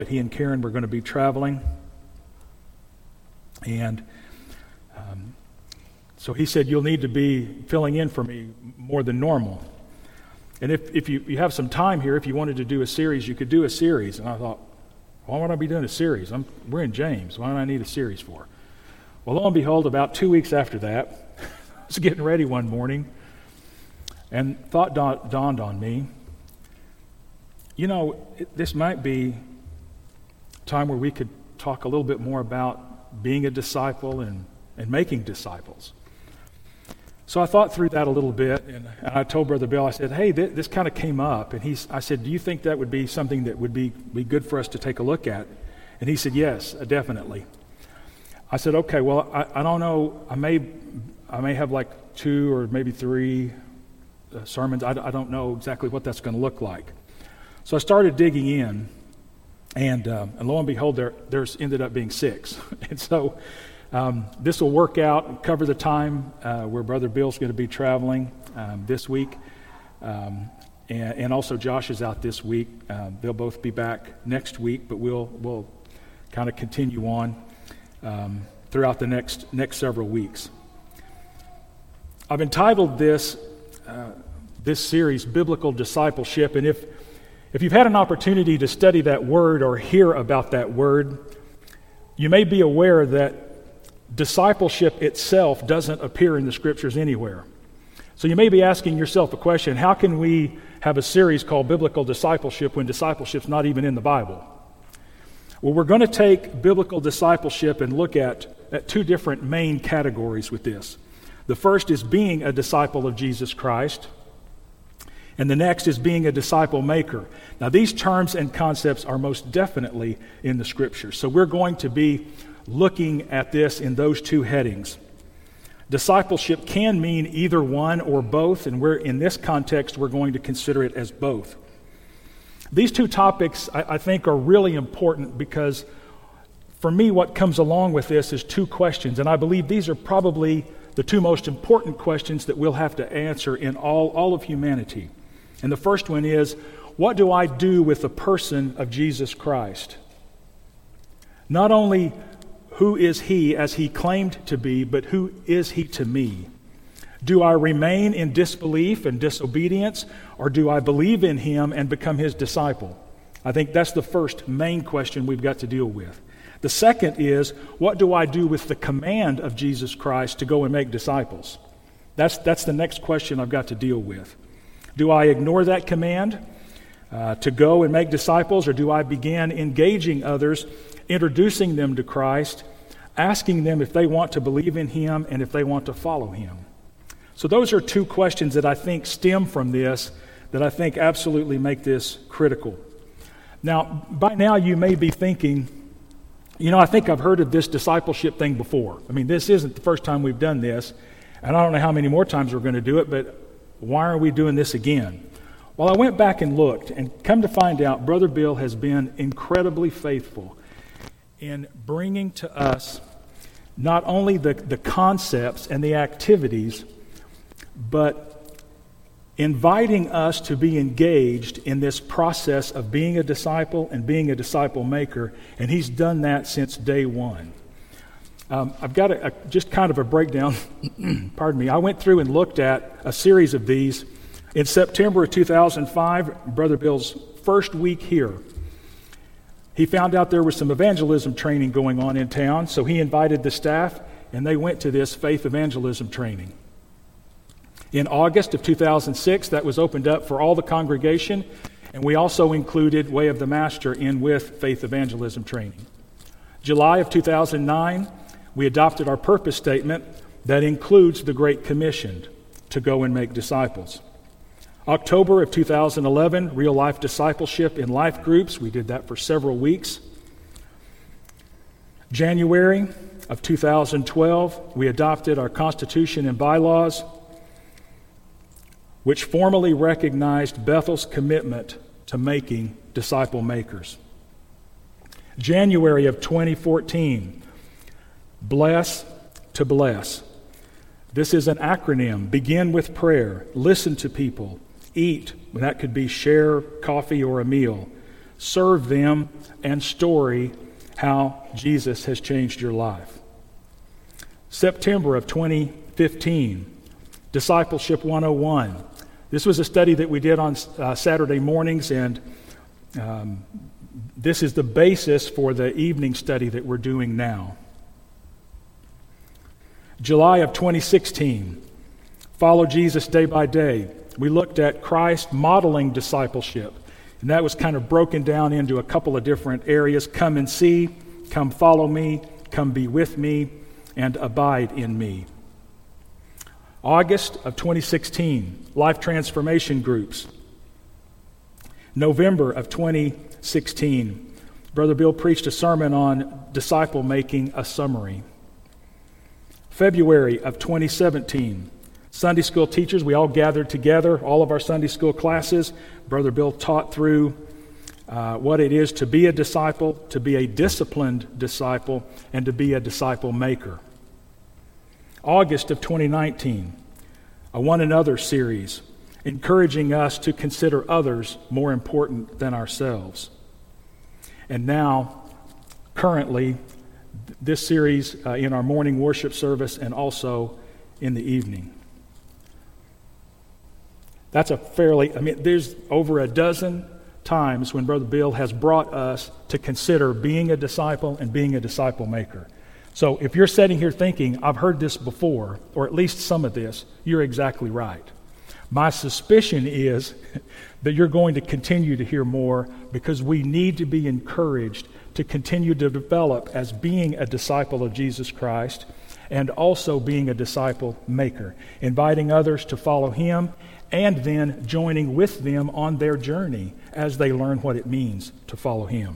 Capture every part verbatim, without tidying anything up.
he and Karen were going to be traveling. And um, so he said, you'll need to be filling in for me more than normal. And if, if you, you have some time here, if you wanted to do a series, you could do a series. And I thought, why would I be doing a series? I'm, we're in James. Why do I need a series for? Well, lo and behold, about two weeks after that, I was getting ready one morning, and thought da- dawned on me, you know, it, this might be a time where we could talk a little bit more about being a disciple and, and making disciples. So I thought through that a little bit, and, and I told Brother Bill, I said, hey, th- this kind of came up, and he's, I said, do you think that would be something that would be, be good for us to take a look at? And he said, yes, definitely. I said, okay, well, I, I don't know, I may I may have like two or maybe three uh, sermons. I, I don't know exactly what that's going to look like. So I started digging in, and uh, and lo and behold, there there's ended up being six. And so um, this will work out and cover the time uh, where Brother Bill's going to be traveling um, this week, um, and, and also Josh is out this week. Uh, they'll both be back next week, but we'll we'll kind of continue on um, throughout the next next several weeks. I've entitled this uh, this series "Biblical Discipleship," and if if you've had an opportunity to study that word or hear about that word, you may be aware that discipleship itself doesn't appear in the Scriptures anywhere. So you may be asking yourself a question: how can we have a series called Biblical Discipleship when discipleship's not even in the Bible? Well, we're going to take biblical discipleship and look at, at two different main categories with this. The first is being a disciple of Jesus Christ, and the next is being a disciple maker. Now, these terms and concepts are most definitely in the Scriptures. So we're going to be looking at this in those two headings. Discipleship can mean either one or both, and we're in this context, we're going to consider it as both. These two topics, I, I think, are really important because for me, what comes along with this is two questions, and I believe these are probably the two most important questions that we'll have to answer in all, all of humanity. And the first one is, what do I do with the person of Jesus Christ? Not only who is he as he claimed to be, but who is he to me? Do I remain in disbelief and disobedience, or do I believe in him and become his disciple? I think that's the first main question we've got to deal with. The second is, what do I do with the command of Jesus Christ to go and make disciples? That's, that's the next question I've got to deal with. Do I ignore that command uh, to go and make disciples, or do I begin engaging others, introducing them to Christ, asking them if they want to believe in him and if they want to follow him? So those are two questions that I think stem from this, that I think absolutely make this critical. Now, by now you may be thinking, you know, I think I've heard of this discipleship thing before. I mean, this isn't the first time we've done this, and I don't know how many more times we're going to do it, but why are we doing this again? Well, I went back and looked, and come to find out, Brother Bill has been incredibly faithful in bringing to us not only the, the concepts and the activities, but inviting us to be engaged in this process of being a disciple and being a disciple maker, and he's done that since day one. Um, I've got a, a, just kind of a breakdown. Pardon me. I went through and looked at a series of these. In September of two thousand five, Brother Bill's first week here, he found out there was some evangelism training going on in town, so he invited the staff, and they went to this faith evangelism training. In August of two thousand six, that was opened up for all the congregation, and we also included Way of the Master in with faith evangelism training. July of two thousand nine, we adopted our purpose statement that includes the Great Commission to go and make disciples. October of two thousand eleven, real life discipleship in life groups. We did that for several weeks. January of two thousand twelve, we adopted our Constitution and bylaws, which formally recognized Bethel's commitment to making disciple makers. January of twenty fourteen, Bless to Bless. This is an acronym. Begin with prayer, listen to people, eat, that could be share coffee or a meal, serve them, and story how Jesus has changed your life. September of twenty fifteen, Discipleship one oh one. This was a study that we did on uh, Saturday mornings, and um, this is the basis for the evening study that we're doing now. July of twenty sixteen, Follow Jesus Day by Day. We looked at Christ modeling discipleship, and that was kind of broken down into a couple of different areas. Come and see, come follow me, come be with me, and abide in me. August of twenty sixteen, Life Transformation Groups. November of twenty sixteen, Brother Bill preached a sermon on disciple making, a summary. February of twenty seventeen, Sunday school teachers, we all gathered together, all of our Sunday school classes. Brother Bill taught through uh, what it is to be a disciple, to be a disciplined disciple, and to be a disciple maker. August of twenty nineteen, a One Another series, encouraging us to consider others more important than ourselves. And now, currently, this series uh, in our morning worship service and also in the evening. That's a fairly, I mean, there's over a dozen times when Brother Bill has brought us to consider being a disciple and being a disciple maker. So if you're sitting here thinking, I've heard this before, or at least some of this, you're exactly right. My suspicion is that you're going to continue to hear more, because we need to be encouraged to continue to develop as being a disciple of Jesus Christ and also being a disciple maker, inviting others to follow him and then joining with them on their journey as they learn what it means to follow him.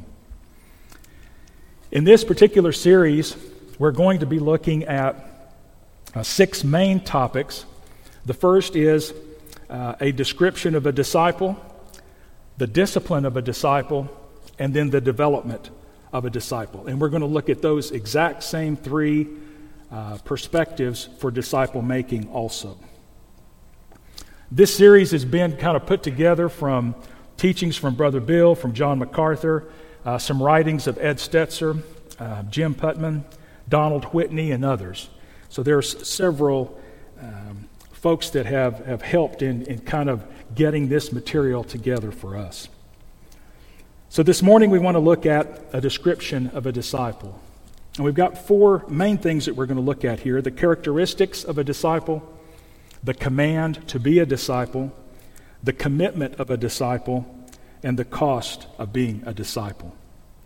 In this particular series, we're going to be looking at uh, six main topics. The first is uh, a description of a disciple, the discipline of a disciple, and then the development of a disciple. And we're going to look at those exact same three uh, perspectives for disciple making also. This series has been kind of put together from teachings from Brother Bill, from John MacArthur, uh, some writings of Ed Stetzer, uh, Jim Putman, Donald Whitney, and others. So there's several um, folks that have, have helped in, in kind of getting this material together for us. So this morning we want to look at a description of a disciple. And we've got four main things that we're going to look at here: the characteristics of a disciple, the command to be a disciple, the commitment of a disciple, and the cost of being a disciple.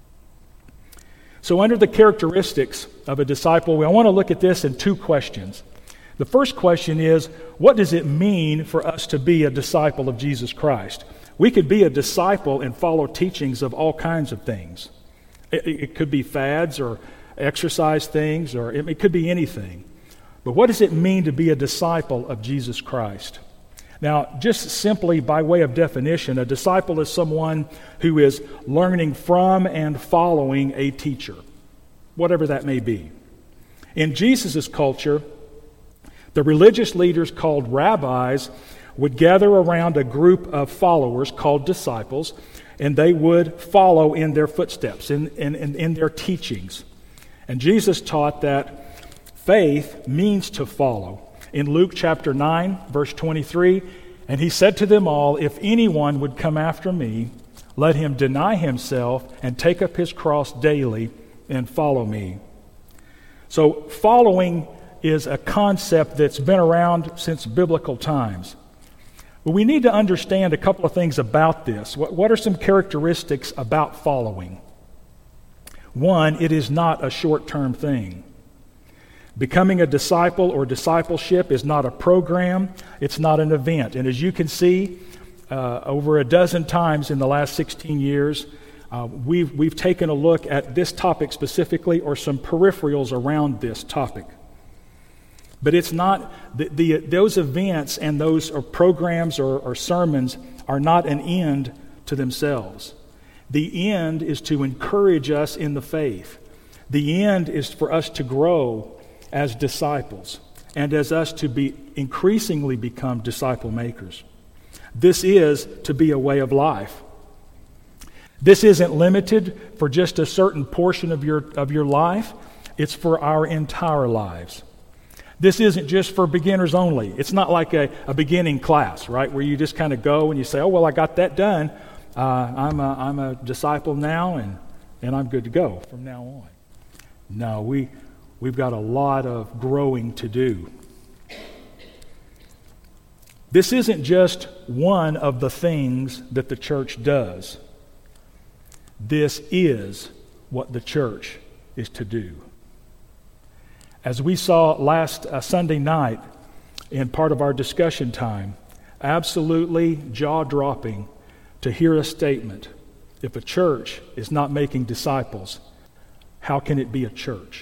So under the characteristics of a disciple, we want to look at this in two questions. The first question is, what does it mean for us to be a disciple of Jesus Christ? We could be a disciple and follow teachings of all kinds of things. It, it could be fads or exercise things, or it, it could be anything. But what does it mean to be a disciple of Jesus Christ? Now, just simply by way of definition, a disciple is someone who is learning from and following a teacher, whatever that may be. In Jesus' culture, the religious leaders called rabbis would gather around a group of followers called disciples, and they would follow in their footsteps, in, in, in, in their teachings. And Jesus taught that faith means to follow. In Luke chapter nine, verse twenty-three, and he said to them all, if anyone would come after me, let him deny himself and take up his cross daily and follow me. So following is a concept that's been around since biblical times. But we need to understand a couple of things about this. What, what are some characteristics about following? One, it is not a short-term thing. Becoming a disciple or discipleship is not a program. It's not an event. And as you can see, uh, over a dozen times in the last sixteen years, uh, we've, we've taken a look at this topic specifically, or some peripherals around this topic. But it's not, the, the, those events and those or programs or, or sermons are not an end to themselves. The end is to encourage us in the faith. The end is for us to grow as disciples and as us to be increasingly become disciple makers. This is to be a way of life. This isn't limited for just a certain portion of your, of your life. It's for our entire lives. This isn't just for beginners only. It's not like a, a beginning class, right, where you just kind of go and you say, oh, well, I got that done. Uh, I'm, a, I'm a disciple now, and, and I'm good to go from now on. No, we, we've got a lot of growing to do. This isn't just one of the things that the church does. This is what the church is to do. As we saw last uh, Sunday night in part of our discussion time, absolutely jaw-dropping to hear a statement, if a church is not making disciples, how can it be a church?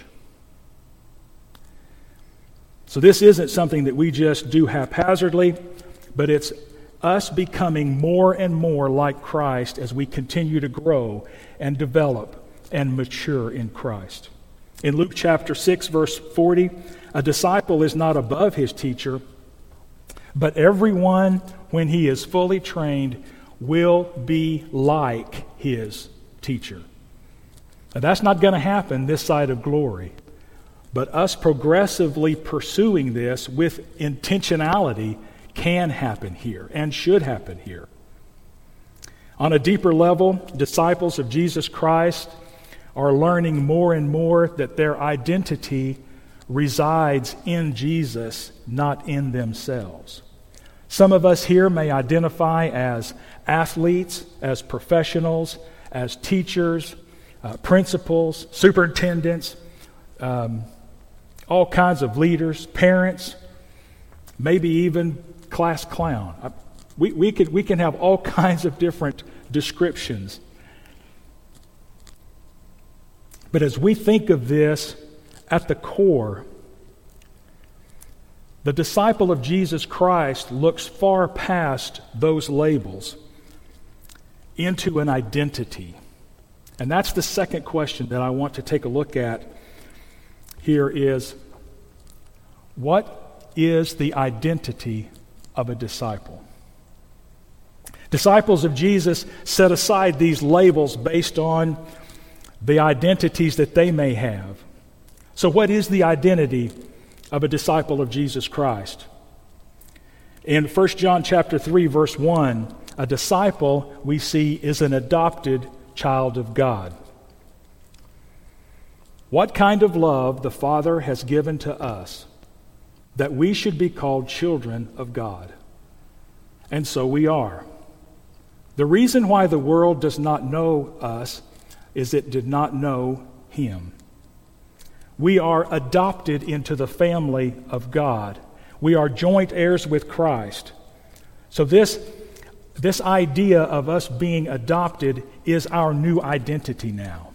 So this isn't something that we just do haphazardly, but it's us becoming more and more like Christ as we continue to grow and develop and mature in Christ. In Luke chapter six, verse forty, a disciple is not above his teacher, but everyone, when he is fully trained, will be like his teacher. Now, that's not going to happen this side of glory, but us progressively pursuing this with intentionality can happen here and should happen here. On a deeper level, disciples of Jesus Christ are learning more and more that their identity resides in Jesus, not in themselves. Some of us here may identify as athletes, as professionals, as teachers, uh, principals, superintendents, um, all kinds of leaders, parents, maybe even class clown. I, we, we, could, we can have all kinds of different descriptions. But as we think of this, at the core, the disciple of Jesus Christ looks far past those labels into an identity. And that's the second question that I want to take a look at here is, what is the identity of a disciple? Disciples of Jesus set aside these labels based on the identities that they may have. So what is the identity of a disciple of Jesus Christ? In First John chapter three, verse one, a disciple, we see, is an adopted child of God. What kind of love the Father has given to us that we should be called children of God. And so we are. The reason why the world does not know us is it did not know Him. We are adopted into the family of God. We are joint heirs with Christ. So this, this idea of us being adopted is our new identity now.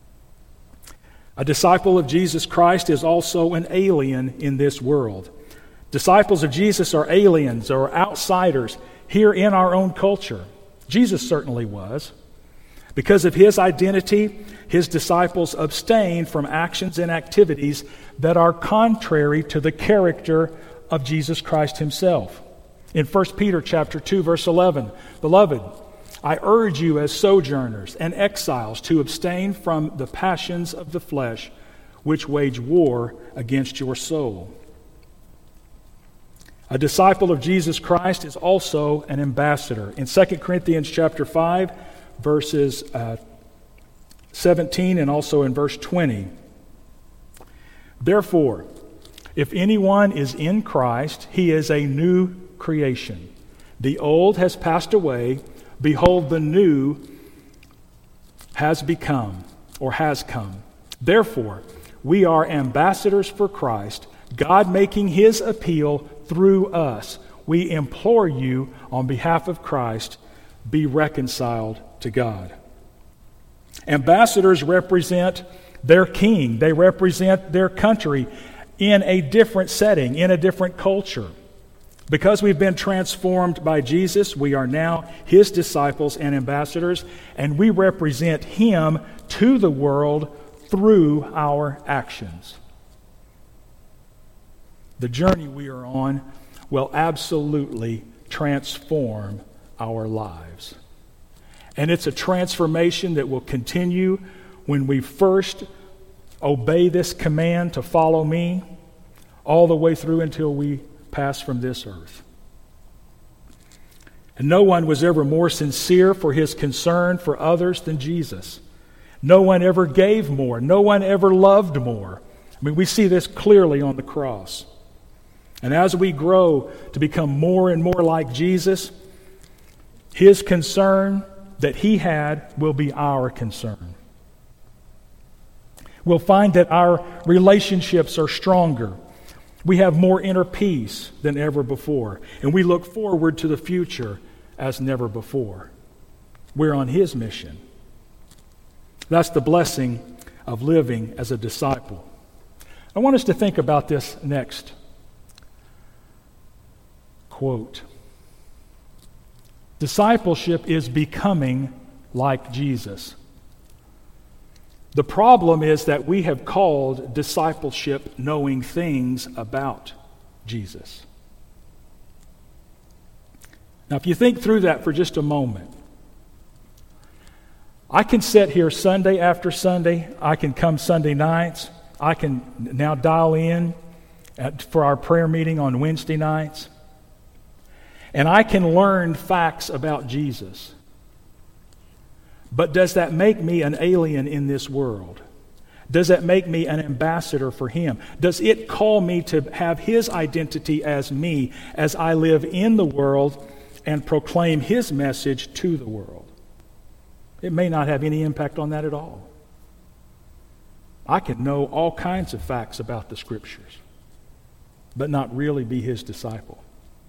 A disciple of Jesus Christ is also an alien in this world. Disciples of Jesus are aliens or outsiders here in our own culture. Jesus certainly was. Because of his identity, his disciples abstain from actions and activities that are contrary to the character of Jesus Christ himself. In First Peter chapter two, verse eleven, Beloved, I urge you as sojourners and exiles to abstain from the passions of the flesh, which wage war against your soul. A disciple of Jesus Christ is also an ambassador. In Second Corinthians chapter five, verses uh, seventeen and also in verse twenty. Therefore, if anyone is in Christ, he is a new creation. The old has passed away. Behold, the new has become or has come. Therefore, we are ambassadors for Christ, God making his appeal through us. We implore you on behalf of Christ, be reconciled to God. Ambassadors represent their king. They represent their country in a different setting, in a different culture. Because we've been transformed by Jesus, we are now his disciples and ambassadors, and we represent him to the world through our actions. The journey we are on will absolutely transform our lives. And it's a transformation that will continue when we first obey this command to follow me, all the way through until we pass from this earth. And no one was ever more sincere for his concern for others than Jesus. No one ever gave more. No one ever loved more. I mean, we see this clearly on the cross. And as we grow to become more and more like Jesus, his concern that he had will be our concern. We'll find that our relationships are stronger. We have more inner peace than ever before. And we look forward to the future as never before. We're on his mission. That's the blessing of living as a disciple. I want us to think about this next quote. Discipleship is becoming like Jesus. The problem is that we have called discipleship knowing things about Jesus. Now, if you think through that for just a moment, I can sit here Sunday after Sunday. I can come Sunday nights. I can now dial in at, for our prayer meeting on Wednesday nights. And I can learn facts about Jesus. But does that make me an alien in this world? Does that make me an ambassador for him? Does it call me to have his identity as me as I live in the world and proclaim his message to the world? It may not have any impact on that at all. I can know all kinds of facts about the Scriptures, but not really be his disciple.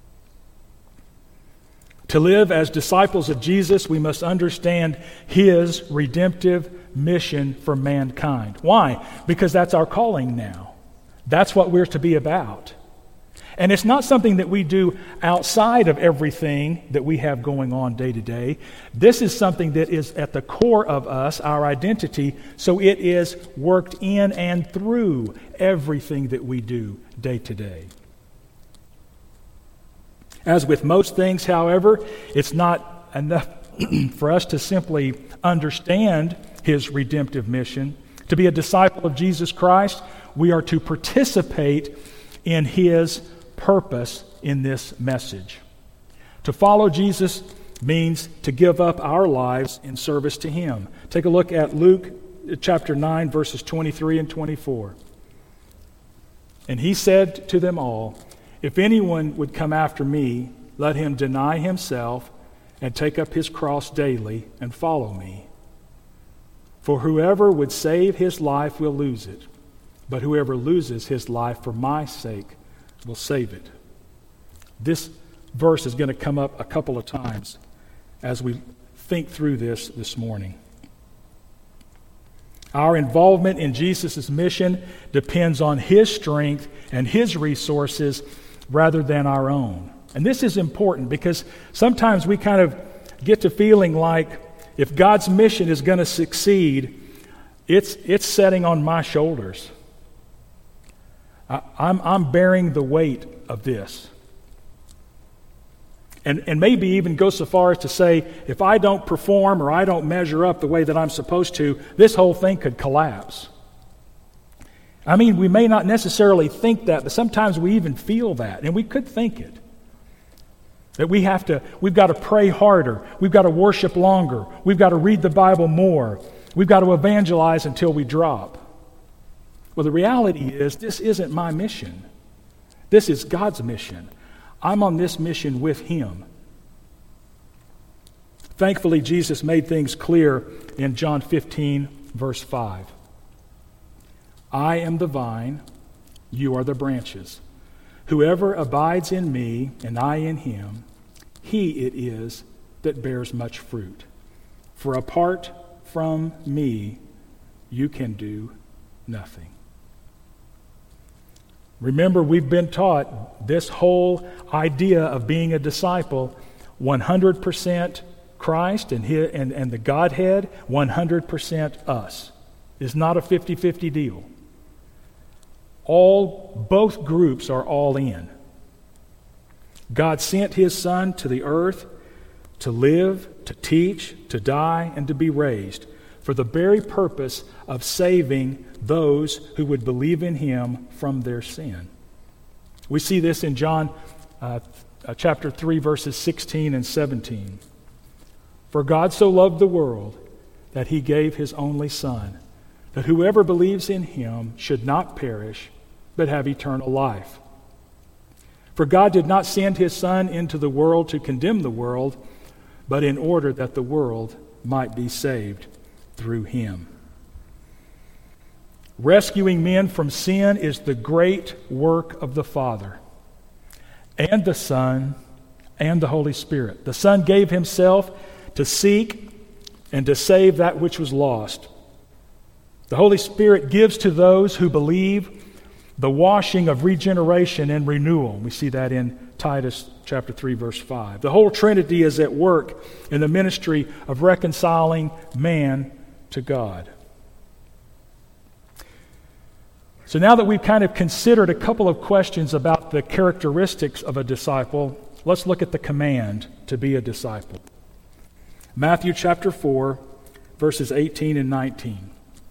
To live as disciples of Jesus, we must understand his redemptive mission for mankind. Why? Because that's our calling now. That's what we're to be about. And it's not something that we do outside of everything that we have going on day to day. This is something that is at the core of us, our identity, so it is worked in and through everything that we do day to day. As with most things, however, it's not enough for us to simply understand his redemptive mission. To be a disciple of Jesus Christ, we are to participate in his purpose in this message. To follow Jesus means to give up our lives in service to him. Take a look at Luke chapter nine, verses twenty-three and twenty-four. And he said to them all, "If anyone would come after me, let him deny himself and take up his cross daily and follow me. For whoever would save his life will lose it, but whoever loses his life for my sake will save it." This verse is going to come up a couple of times as we think through this this morning. Our involvement in Jesus' mission depends on his strength and his resources rather than our own. And this is important because sometimes we kind of get to feeling like if God's mission is going to succeed, it's it's setting on my shoulders. I, I'm I'm bearing the weight of this. And, and maybe even go so far as to say, if I don't perform or I don't measure up the way that I'm supposed to, this whole thing could collapse. I mean, we may not necessarily think that, but sometimes we even feel that, and we could think it. That we have to, we've got to pray harder, we've got to worship longer, we've got to read the Bible more, we've got to evangelize until we drop. Well, the reality is, this isn't my mission. This is God's mission. I'm on this mission with him. Thankfully, Jesus made things clear in John fifteen, verse five. I am the vine, you are the branches. Whoever abides in me and I in him, he it is that bears much fruit. For apart from me, you can do nothing. Remember, we've been taught this whole idea of being a disciple, one hundred percent Christ and, his, and, and the Godhead, one hundred percent us. It's not a fifty-fifty deal. All, both groups are all in. God sent his Son to the earth to live, to teach, to die, and to be raised, for the very purpose of saving those who would believe in him from their sin. We see this in John uh, uh, chapter three, verses sixteen and seventeen. For God so loved the world that he gave his only Son, that whoever believes in him should not perish, but have eternal life. For God did not send his Son into the world to condemn the world, but in order that the world might be saved through him. Rescuing men from sin is the great work of the Father and the Son and the Holy Spirit. The Son gave himself to seek and to save that which was lost. The Holy Spirit gives to those who believe the washing of regeneration and renewal. We see that in Titus chapter three, verse five. The whole Trinity is at work in the ministry of reconciling man to God. So now that we've kind of considered a couple of questions about the characteristics of a disciple, let's look at the command to be a disciple. Matthew chapter four, verses eighteen and nineteen.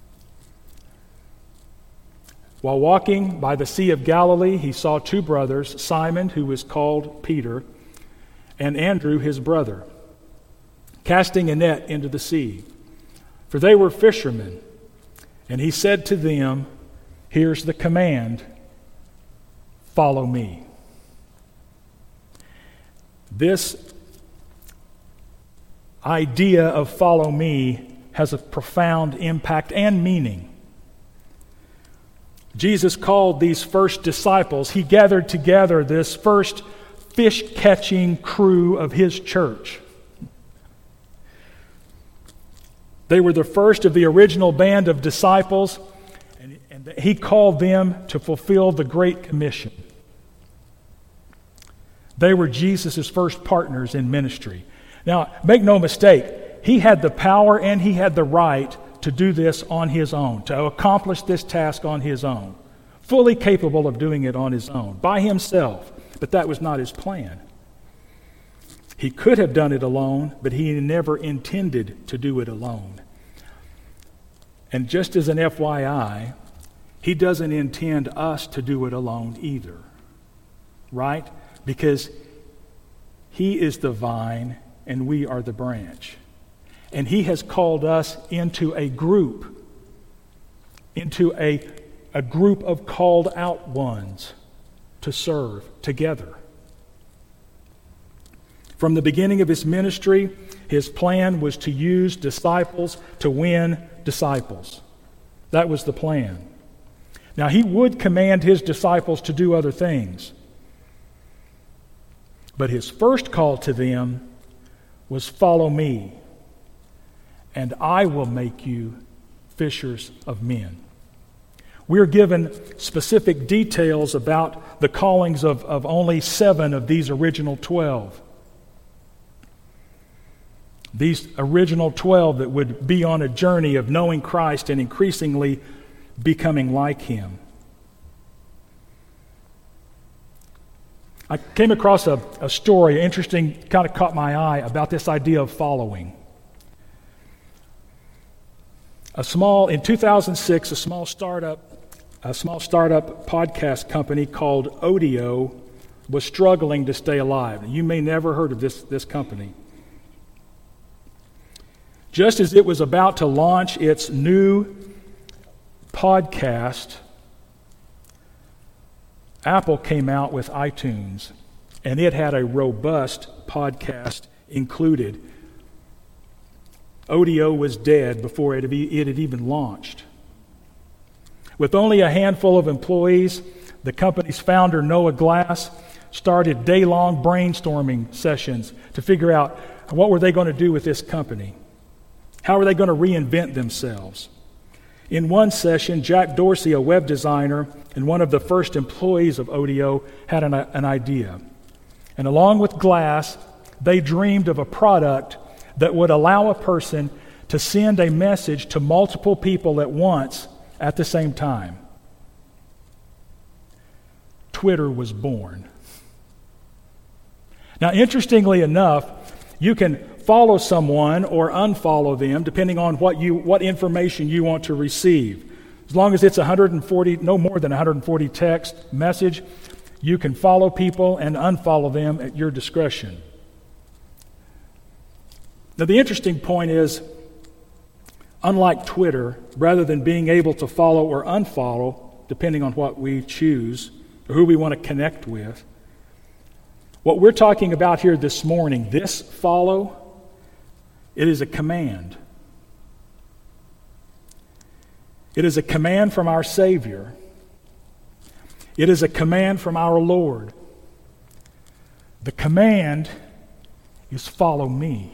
While walking by the Sea of Galilee, he saw two brothers, Simon, who was called Peter, and Andrew, his brother, casting a net into the sea, for they were fishermen. And he said to them, here's the command, follow me. This idea of follow me has a profound impact and meaning. Jesus called these first disciples, he gathered together this first fish-catching crew of his church. They were the first of the original band of disciples, and, and he called them to fulfill the Great Commission. They were Jesus' first partners in ministry. Now, make no mistake, he had the power and he had the right to do this on his own, to accomplish this task on his own, fully capable of doing it on his own, by himself. But that was not his plan. He could have done it alone, but he never intended to do it alone. And just as an F Y I, he doesn't intend us to do it alone either, right? Because he is the vine and we are the branch. And he has called us into a group, into a, a group of called out ones to serve together. From the beginning of his ministry, his plan was to use disciples to win disciples. That was the plan. Now, he would command his disciples to do other things. But his first call to them was, follow me, and I will make you fishers of men. We're given specific details about the callings of, of only seven of these original twelve. These original twelve that would be on a journey of knowing Christ and increasingly becoming like him. I came across a, a story, interesting, kind of caught my eye, about this idea of following. A small, in two thousand six, a small startup, a small startup podcast company called Odeo was struggling to stay alive. You may never heard of this, this company. Just as it was about to launch its new podcast, Apple came out with iTunes, and it had a robust podcast included. Odeo was dead before it had even launched. With only a handful of employees, the company's founder, Noah Glass, started day-long brainstorming sessions to figure out what were they going to do with this company. How are they going to reinvent themselves? In one session, Jack Dorsey, a web designer and one of the first employees of Odeo, had an, an idea. And along with Glass, they dreamed of a product that would allow a person to send a message to multiple people at once at the same time. Twitter was born. Now, interestingly enough, You can follow someone or unfollow them depending on what you what information you want to receive. As long as it's one hundred forty, no more than one hundred forty text message, you can follow people and unfollow them at your discretion. Now, the interesting point is, unlike Twitter, rather than being able to follow or unfollow, depending on what we choose or who we want to connect with, what we're talking about here this morning, this follow, it is a command. It is a command from our Savior. It is a command from our Lord. The command is follow me.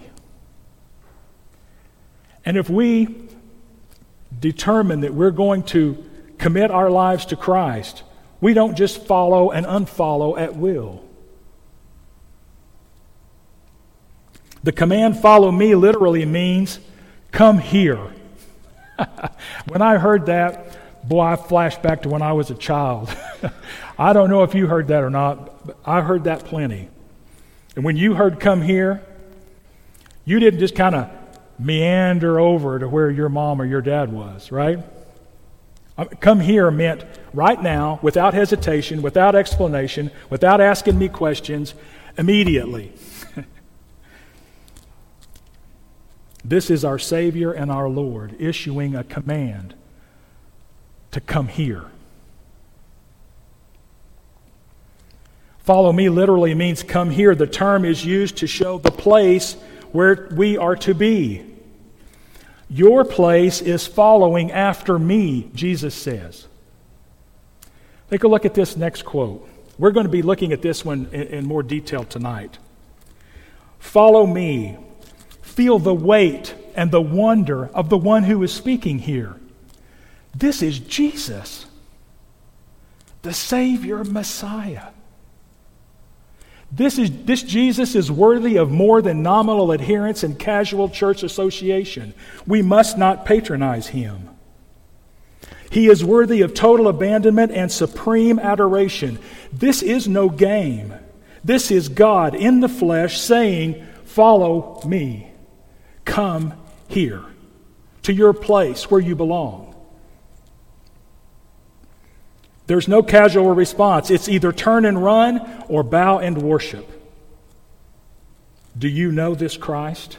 And if we determine that we're going to commit our lives to Christ, we don't just follow and unfollow at will. The command follow me literally means come here. When I heard that, boy, I flashed back to when I was a child. I don't know if you heard that or not, but I heard that plenty. And when you heard come here, you didn't just kind of meander over to where your mom or your dad was, right? Come here meant right now, without hesitation, without explanation, without asking me questions, immediately. This is our Savior and our Lord issuing a command to come here. Follow me literally means come here. The term is used to show the place where we are to be. Your place is following after me, Jesus says. Take a look at this next quote. We're going to be looking at this one in, in more detail tonight. Follow me. Feel the weight and the wonder of the one who is speaking here. This is Jesus, the Savior Messiah. This is this Jesus is worthy of more than nominal adherence and casual church association. We must not patronize him. He is worthy of total abandonment and supreme adoration. This is no game. This is God in the flesh saying, "Follow me. Come here to your place where you belong." There's no casual response. It's either turn and run or bow and worship. Do you know this Christ?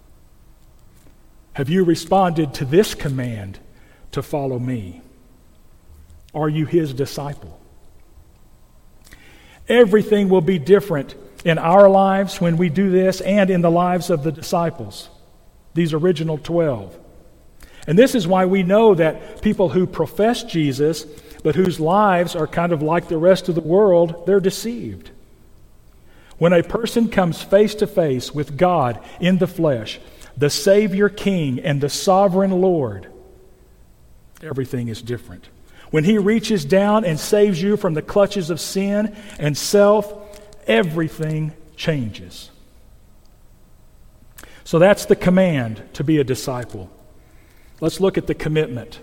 Have you responded to this command to follow me? Are you his disciple? Everything will be different in our lives when we do this and in the lives of the disciples, these original twelve. And this is why we know that people who profess Jesus but whose lives are kind of like the rest of the world, they're deceived. When a person comes face to face with God in the flesh, the Savior King and the Sovereign Lord, everything is different. When he reaches down and saves you from the clutches of sin and self, everything changes. So that's the command to be a disciple. Let's look at the commitment.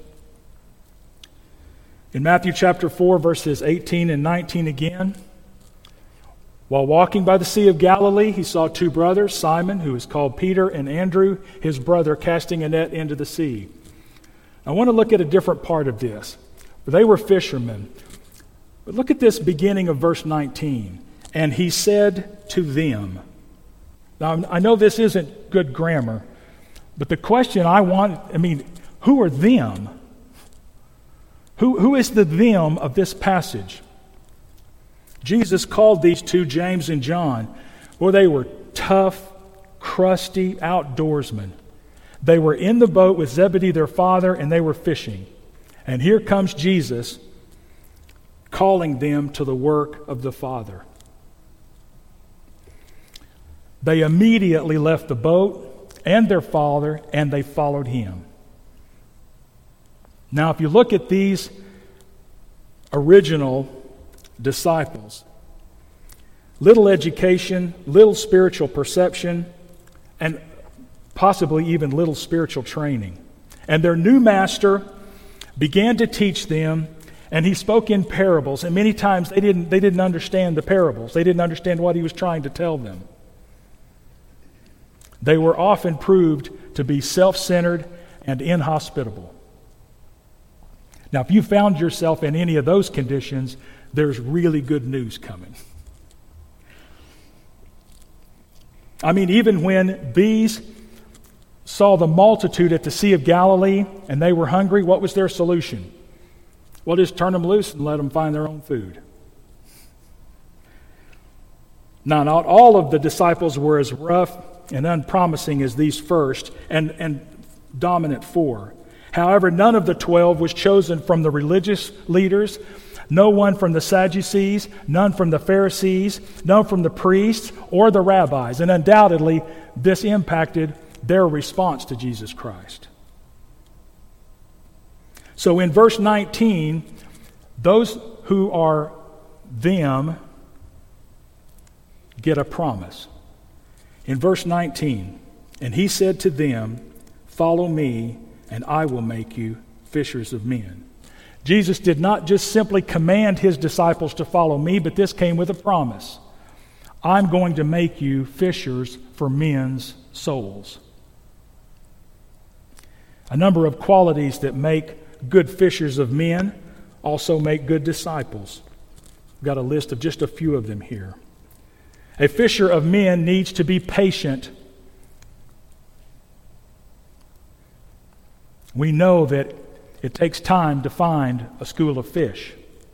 In Matthew chapter four, verses eighteen and nineteen again, while walking by the Sea of Galilee, he saw two brothers, Simon, who is called Peter, and Andrew, his brother, casting a net into the sea. I want to look at a different part of this. They were fishermen. But look at this beginning of verse nineteen. And he said to them. Now, I know this isn't good grammar, but the question I want, I mean, who are them? Who, who is the them of this passage? Jesus called these two, James and John. Well, they were tough, crusty outdoorsmen. They were in the boat with Zebedee, their father, and they were fishing. And here comes Jesus calling them to the work of the Father. They immediately left the boat and their father, and they followed him. Now, if you look at these original disciples, little education, little spiritual perception, and possibly even little spiritual training. And their new master began to teach them, and he spoke in parables, and many times they didn't, they didn't understand the parables. They didn't understand what he was trying to tell them. They were often proved to be self-centered and inhospitable. Now, if you found yourself in any of those conditions, there's really good news coming. I mean, even when these saw the multitude at the Sea of Galilee and they were hungry, what was their solution? Well, just turn them loose and let them find their own food. Now, not all of the disciples were as rough and unpromising as these first and, and dominant four. However, none of the twelve was chosen from the religious leaders, no one from the Sadducees, none from the Pharisees, none from the priests or the rabbis. And undoubtedly, this impacted their response to Jesus Christ. So in verse nineteen, those who are them get a promise. In verse nineteen, and he said to them, "Follow me, and I will make you fishers of men." Jesus did not just simply command his disciples to follow me, but this came with a promise. I'm going to make you fishers for men's souls. A number of qualities that make good fishers of men also make good disciples. I've got a list of just a few of them here. A fisher of men needs to be patient. We know that it takes time to find a school of fish.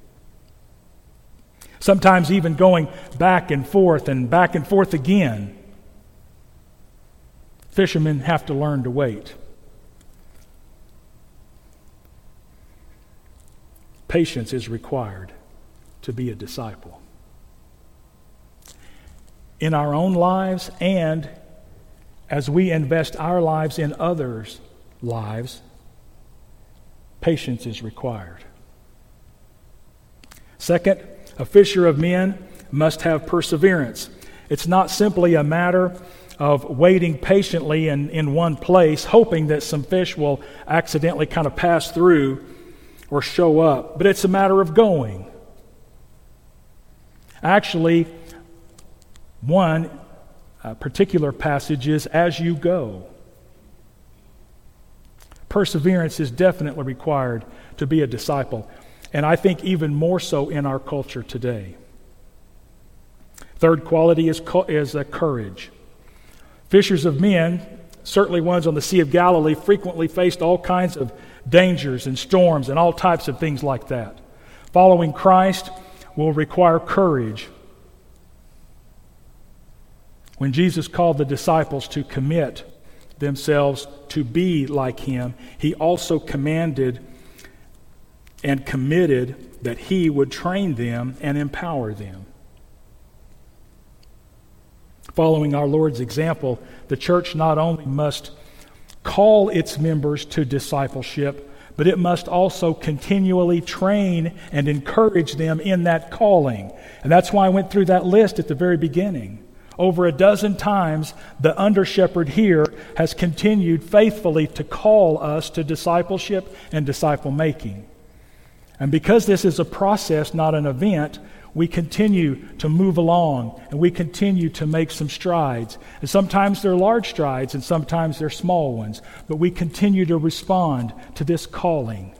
Sometimes even going back and forth and back and forth again. Fishermen have to learn to wait. Patience is required to be a disciple. In our own lives and as we invest our lives in others' lives, patience is required. Second, a fisher of men must have perseverance. It's not simply a matter of waiting patiently in, in one place, hoping that some fish will accidentally kind of pass through or show up, but it's a matter of going. Actually, one uh, particular passage is as you go. Perseverance is definitely required to be a disciple, and I think even more so in our culture today. Third quality is, co- is uh, courage. Fishers of men, certainly ones on the Sea of Galilee, frequently faced all kinds of dangers and storms and all types of things like that. Following Christ will require courage. When Jesus called the disciples to commit themselves to be like him, he also commanded and committed that he would train them and empower them. Following our Lord's example, the church not only must call its members to discipleship, but it must also continually train and encourage them in that calling. And that's why I went through that list at the very beginning. Over a dozen times, the under-shepherd here has continued faithfully to call us to discipleship and disciple-making. And because this is a process, not an event, we continue to move along and we continue to make some strides. And sometimes they're large strides and sometimes they're small ones, but we continue to respond to this calling.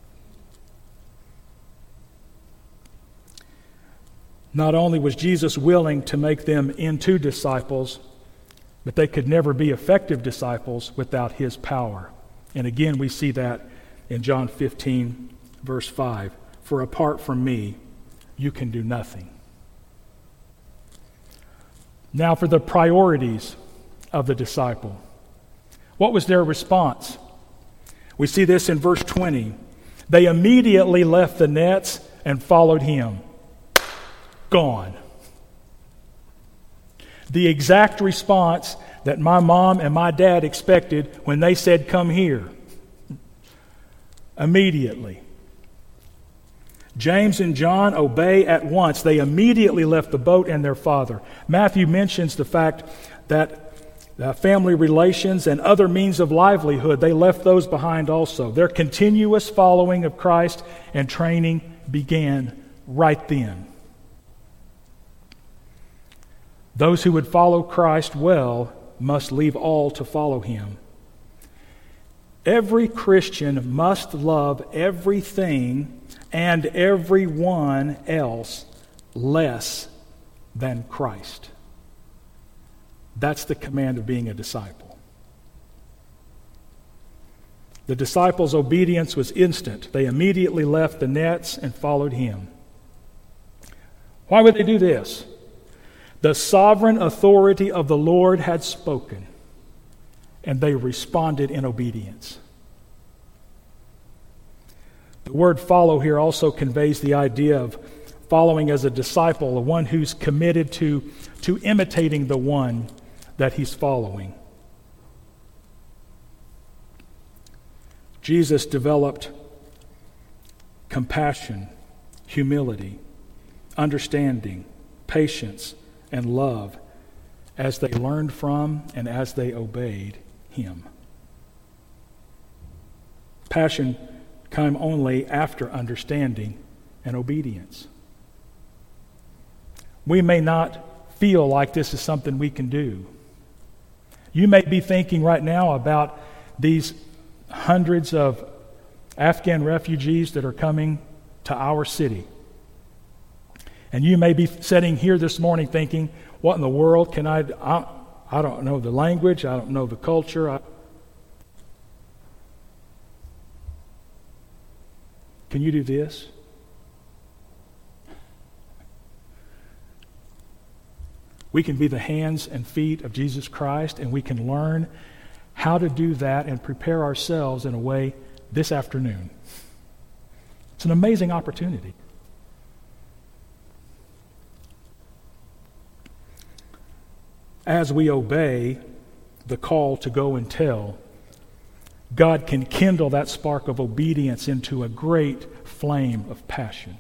Not only was Jesus willing to make them into disciples, but they could never be effective disciples without his power. And again, we see that in John fifteen, verse five. For apart from me, you can do nothing. Now for the priorities of the disciple. What was their response? We see this in verse twenty. They immediately left the nets and followed him. Gone. The exact response that my mom and my dad expected when they said, "Come here." Immediately. James and John obey at once. They immediately left the boat and their father. Matthew mentions the fact that uh, family relations and other means of livelihood, they left those behind also. Their continuous following of Christ and training began right then. Those who would follow Christ well must leave all to follow him. Every Christian must love everything and everyone else less than Christ. That's the command of being a disciple. The disciples' obedience was instant. They immediately left the nets and followed him. Why would they do this? The sovereign authority of the Lord had spoken, and they responded in obedience. The word follow here also conveys the idea of following as a disciple, the one who's committed to, to imitating the one that he's following. Jesus developed compassion, humility, understanding, patience, and love as they learned from and as they obeyed him. Passion came only after understanding and obedience. We may not feel like this is something we can do. You may be thinking right now about these hundreds of Afghan refugees that are coming to our city. And you may be sitting here this morning thinking, what in the world can I do? I, I don't know the language. I don't know the culture. I... Can you do this? We can be the hands and feet of Jesus Christ, and we can learn how to do that and prepare ourselves in a way this afternoon. It's an amazing opportunity. As we obey the call to go and tell, God can kindle that spark of obedience into a great flame of passion.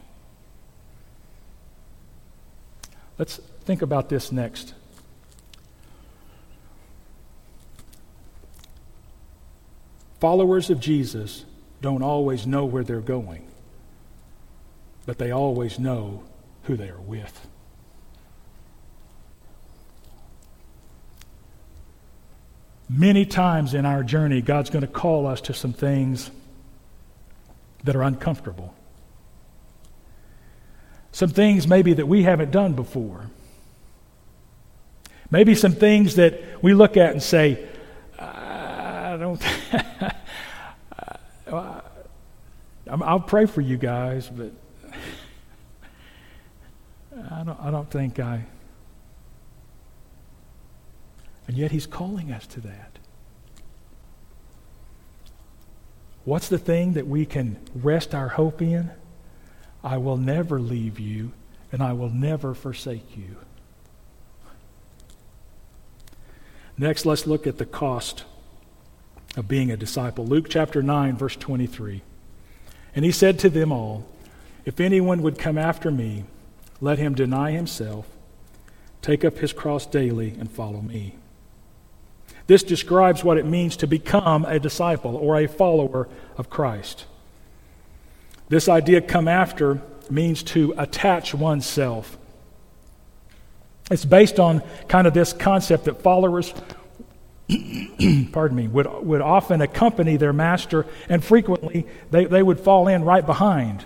Let's think about this next. Followers of Jesus don't always know where they're going, but they always know who they are with. Many times in our journey, God's going to call us to some things that are uncomfortable. Some things maybe that we haven't done before. Maybe some things that we look at and say, I don't, I'll pray for you guys, but I don't, I don't think I... And yet he's calling us to that. What's the thing that we can rest our hope in? I will never leave you, and I will never forsake you. Next, let's look at the cost of being a disciple. Luke chapter nine, verse twenty-three. And he said to them all, if anyone would come after me, let him deny himself, take up his cross daily, and follow me. This describes what it means to become a disciple or a follower of Christ. This idea, come after, means to attach oneself. It's based on kind of this concept that followers, pardon me, would, would often accompany their master, and frequently they, they would fall in right behind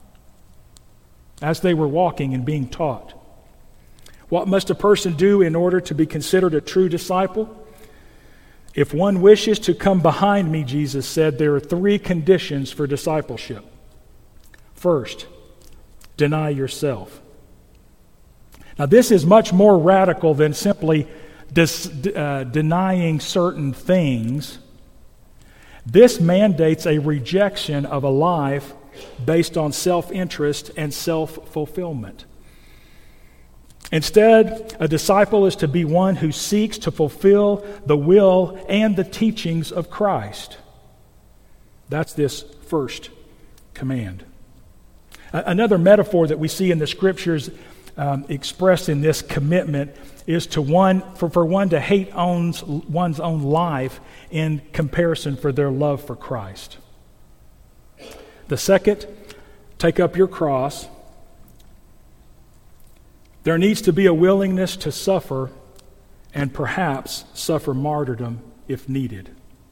as they were walking and being taught. What must a person do in order to be considered a true disciple? If one wishes to come behind me, Jesus said, there are three conditions for discipleship. First, deny yourself. Now, this is much more radical than simply dis, uh, denying certain things. This mandates a rejection of a life based on self-interest and self-fulfillment. Instead, a disciple is to be one who seeks to fulfill the will and the teachings of Christ. That's this first command. Another metaphor that we see in the Scriptures um, expressed in this commitment is to one for, for one to hate owns, one's own life in comparison for their love for Christ. The second, take up your cross. There needs to be a willingness to suffer and perhaps suffer martyrdom if needed.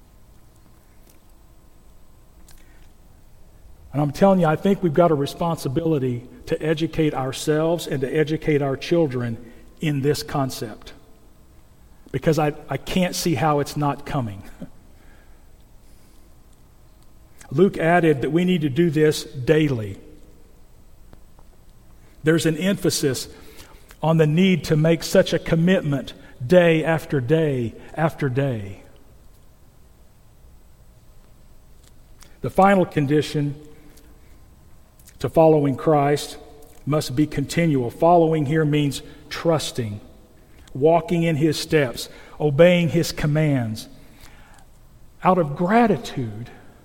And I'm telling you, I think we've got a responsibility to educate ourselves and to educate our children in this concept. Because I, I can't see how it's not coming. Luke added that we need to do this daily. There's an emphasis on the need to make such a commitment day after day after day. The final condition to following Christ must be continual. Following here means trusting, walking in His steps, obeying His commands. Out of gratitude,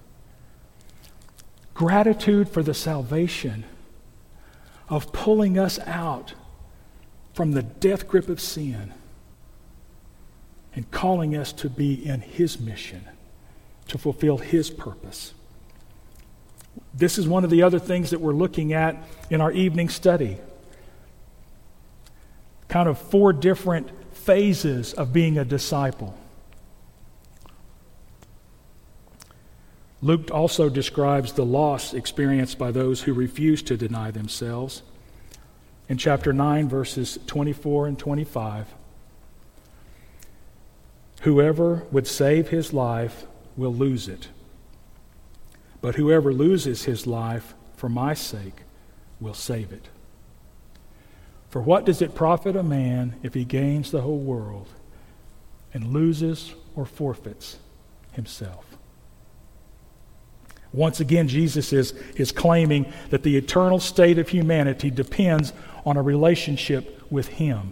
gratitude for the salvation of pulling us out from the death grip of sin and calling us to be in His mission, to fulfill His purpose. This is one of the other things that we're looking at in our evening study. Kind of four different phases of being a disciple. Luke also describes the loss experienced by those who refuse to deny themselves. In chapter nine, verses twenty-four and twenty-five, whoever would save his life will lose it. But whoever loses his life for my sake will save it. For what does it profit a man if he gains the whole world and loses or forfeits himself? Once again, Jesus is, is claiming that the eternal state of humanity depends on a relationship with Him.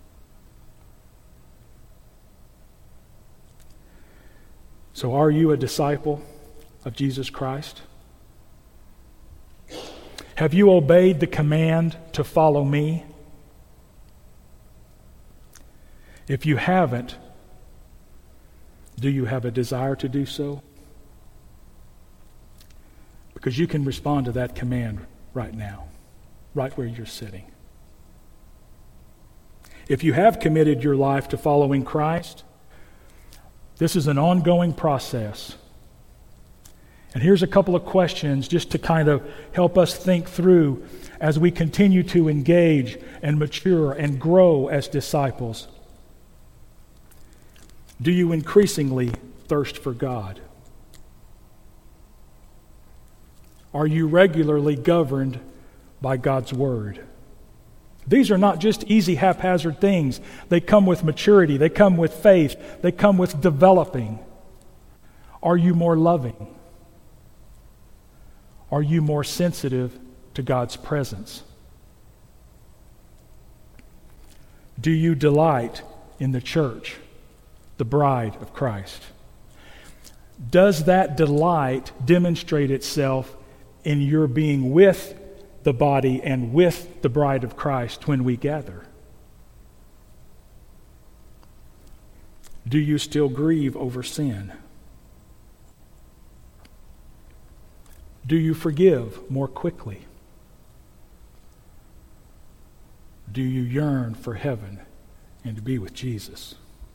So are you a disciple of Jesus Christ? Have you obeyed the command to follow me? If you haven't, do you have a desire to do so? Because you can respond to that command right now, right where you're sitting. If you have committed your life to following Christ, this is an ongoing process. And here's a couple of questions just to kind of help us think through as we continue to engage and mature and grow as disciples. Do you increasingly thirst for God? Are you regularly governed by God's Word? These are not just easy, haphazard things. They come with maturity. They come with faith. They come with developing. Are you more loving? Are you more sensitive to God's presence? Do you delight in the church, the bride of Christ? Does that delight demonstrate itself in your being with the body and with the bride of Christ when we gather? Do you still grieve over sin? Do you forgive more quickly? Do you yearn for heaven and to be with Jesus?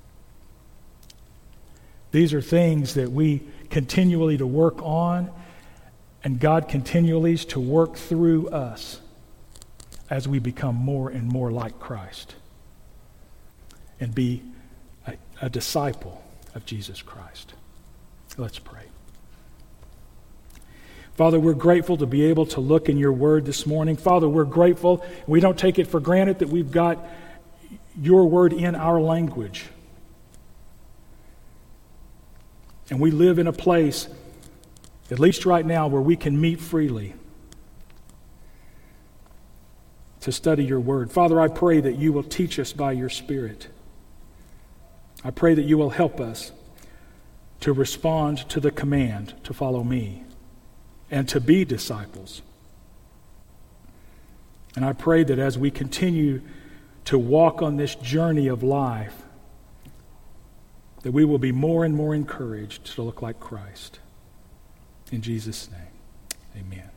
These are things that we continually to work on, and God continually to work through us as we become more and more like Christ and be a, a disciple of Jesus Christ. Let's pray. Father, we're grateful to be able to look in your word this morning. Father, we're grateful. We don't take it for granted that we've got your word in our language. And we live in a place, at least right now, where we can meet freely to study your word. Father, I pray that you will teach us by your Spirit. I pray that you will help us to respond to the command to follow me and to be disciples. And I pray that as we continue to walk on this journey of life, that we will be more and more encouraged to look like Christ. In Jesus' name, amen.